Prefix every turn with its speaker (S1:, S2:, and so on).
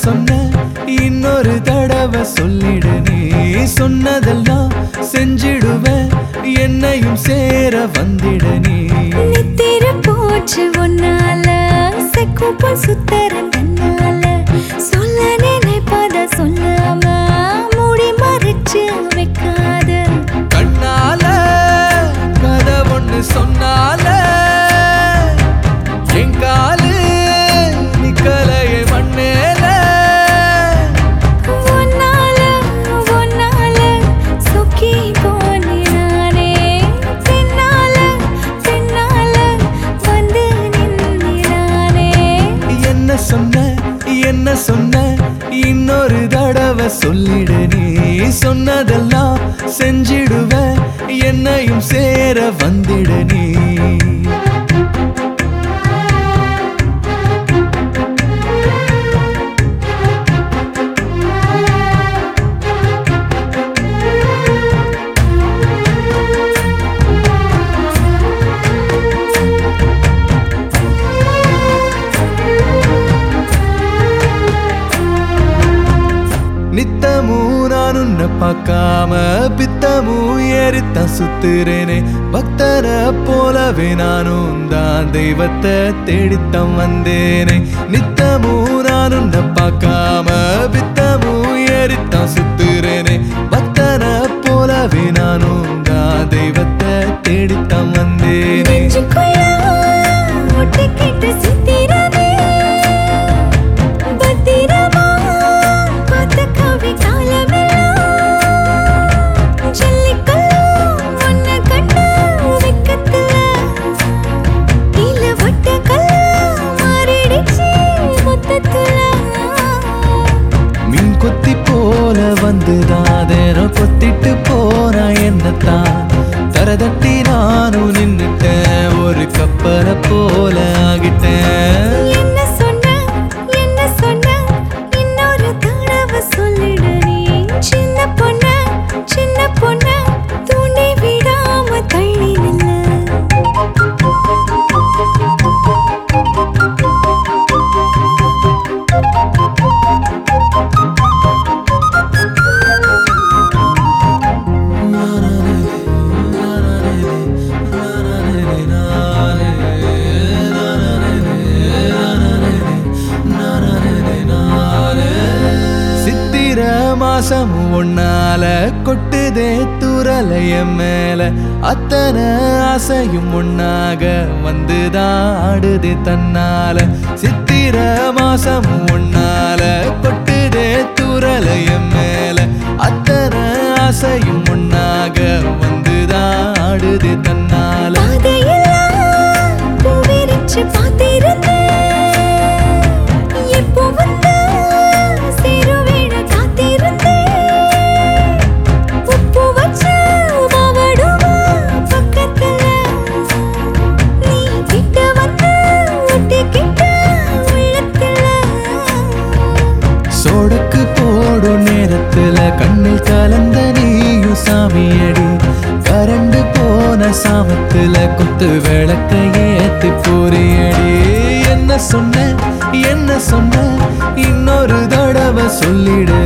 S1: சொன்ன இன்னொரு தடவை சொல்லிடு நீ சொன்னதெல்லாம் செஞ்சிடுவேன் என்னையும் சேர வந்திட நீ
S2: நித்திர போச்சு ஒன்னால செக்குப்ப சுத்தரன் தன்னால சொல்ல நினைப்பத சொல்லாம மூடி மறைச்சு வைக்காத
S1: கண்ணால கதை ஒண்ணு சொன்னால எங்காலு நிக்கலைய மண்ணேல
S2: ஒன்னால சொக்கி போனினானே பின்னால வந்து நின்னினானே
S1: என்ன சொன்ன இன்னொரு தடவை சொல்லிடு நீ சொன்னதெல்லாம் செஞ்சிடுவேன் என்னையும் சேர வந்திட நீ நித்தமும் நான் உன்னை பார்க்காம பித்தமும் ஏறித்தான் சுத்துறேனே பக்தரை போலவே நானும் தான் தெய்வத்தை தேடித்தான் வந்தேனே நித்தமும் நான் உன்னை பார்க்காம பித்தமும் ஏறித்தான் சுத்துறேனே பக்தரை போலவே நானும் தான் தெய்வத்தை தேடித்தான் வந்தேனே கொத்தி போல வந்துதாதேனோ கொத்திட்டு போனா என்னத்தான் தரதட்டி நானும் நின்னுட்டேன் ஒரு கப்பலை போல ஆகிட்டேன்
S2: என்ன சொன்ன இன்னொரு தடவை சொல்லிடு நீ சின்ன பொண்ண தூண்டி விடாம தள்ளி நில்ல
S1: மாசமும் ஒன்னால கொட்டுதே துரலைய மேல அத்தனை ஆசையும் ஒன்னாக வந்துதான் ஆடுதே தன்னால சித்திர மாசமும் ஒன்னால கொட்டுதே துரலைய மேல அத்தனை ஆசையும் ஒன்னாக வந்துதான் ஆடுதே தன்னால சோடக்கு போடும் நேரத்துல கண்ணில் கலந்த நீயும் சாமியடி கரண்டு போன சாமத்துல குத்து விளக்க ஏத்தி போறியடி என்ன சொன்ன இன்னொரு தடவை சொல்லிடு